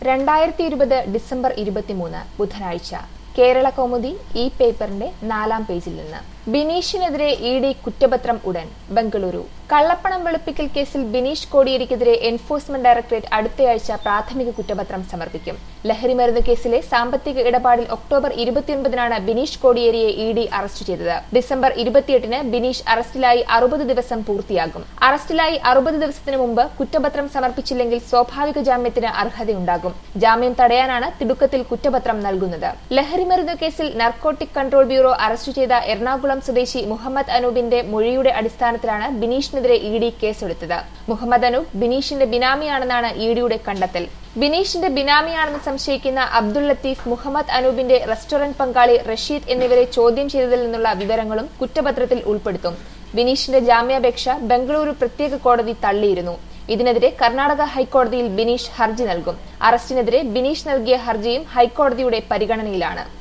2020 December 23 ബുധനാഴ്ച കേരള കൗമുദി ഈ പേപ്പറിന്റെ 4-ാം പേജിൽ നിന്ന് ബിനീഷിനെതിരെ ഇഡി കുറ്റപത്രം ഉടൻ ബംഗളൂരു കള്ളപ്പണം വെളുപ്പിക്കൽ കേസിൽ ബിനീഷ് കോടിയേരിക്കെതിരെ എൻഫോഴ്സ്മെന്റ് ഡയറക്ടറേറ്റ് അടുത്തയാഴ്ച പ്രാഥമിക കുറ്റപത്രം സമർപ്പിക്കും. ലഹരിമരുന്ന് കേസിലെ സാമ്പത്തിക ഇടപാടിൽ ഒക്ടോബർ 29-നാണ് ബിനീഷ് കോടിയേരിയെ ഇഡി അറസ്റ്റ് ചെയ്തത്. ഡിസംബർ 28-ന് ബിനീഷ് അറസ്റ്റിലായി 60 ദിവസം പൂർത്തിയാകും. അറസ്റ്റിലായി 60 ദിവസത്തിനു മുമ്പ് കുറ്റപത്രം സമർപ്പിച്ചില്ലെങ്കിൽ സ്വാഭാവിക ജാമ്യത്തിന് അർഹതയുണ്ടാകും. ജാമ്യം തടയാനാണ് തിടുക്കത്തിൽ കുറ്റപത്രം നൽകുന്നത്. ലഹരിമരുന്ന് കേസിൽ നാർക്കോട്ടിക് കൺട്രോൾ ബ്യൂറോ അറസ്റ്റ് ചെയ്ത എറണാകുളം സ്വദേശി മുഹമ്മദ് അനൂപിന്റെ മൊഴിയുടെ അടിസ്ഥാനത്തിലാണ് ബിനീഷിനെതിരെ ഇഡി കേസെടുത്തത്. മുഹമ്മദ് അനൂപ് ബിനീഷിന്റെ ബിനാമിയാണെന്നാണ് ഇഡിയുടെ കണ്ടെത്തൽ. ബിനീഷിന്റെ ബിനാമിയാണെന്ന് സംശയിക്കുന്ന അബ്ദുൾ ലത്തീഫ്, മുഹമ്മദ് അനൂപിന്റെ റെസ്റ്റോറന്റ് പങ്കാളി റഷീദ് എന്നിവരെ ചോദ്യം ചെയ്തതിൽ നിന്നുള്ള വിവരങ്ങളും കുറ്റപത്രത്തിൽ ഉൾപ്പെടുത്തും. ബിനീഷിന്റെ ജാമ്യാപേക്ഷ ബംഗളൂരു പ്രത്യേക കോടതി തള്ളിയിരുന്നു. ഇതിനെതിരെ കർണാടക ഹൈക്കോടതിയിൽ ബിനീഷ് ഹർജി നൽകും. അറസ്റ്റിനെതിരെ ബിനീഷ് നൽകിയ ഹർജിയും ഹൈക്കോടതിയുടെ പരിഗണനയിലാണ്.